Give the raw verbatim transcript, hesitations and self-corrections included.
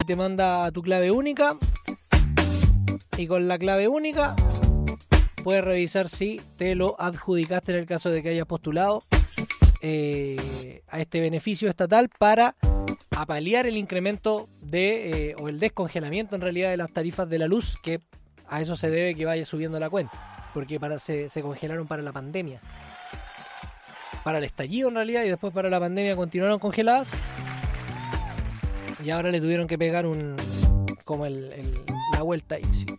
te manda a tu clave única y con la clave única puedes revisar si te lo adjudicaste en el caso de que hayas postulado eh, a este beneficio estatal para apalear el incremento de eh, o el descongelamiento en realidad de las tarifas de la luz, que a eso se debe que vaya subiendo la cuenta, porque para se, se congelaron para la pandemia, para el estallido en realidad, y después para la pandemia continuaron congeladas y ahora le tuvieron que pegar un como el, el, la vuelta ahí, sí.